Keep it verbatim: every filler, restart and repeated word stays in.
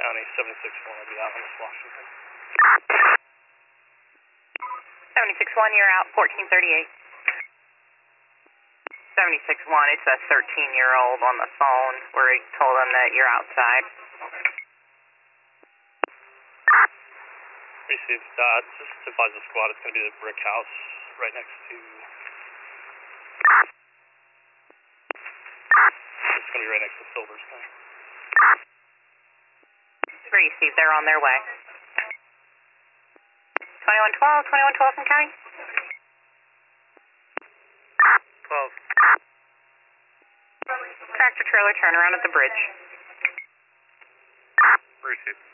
County, seventy-six one will be out on this Washington. seventy-six one, you're out, fourteen thirty-eight. seventy-six one, it's a thirteen-year-old on the phone where he told him that you're outside. Received. Uh, just advise the squad it's going to be the brick house right next to... It's going to be right next to Silverstone. Received, they're on their way. twenty-one twelve, twenty-one twelve from County? twelve. Tractor trailer turnaround at the bridge. Received.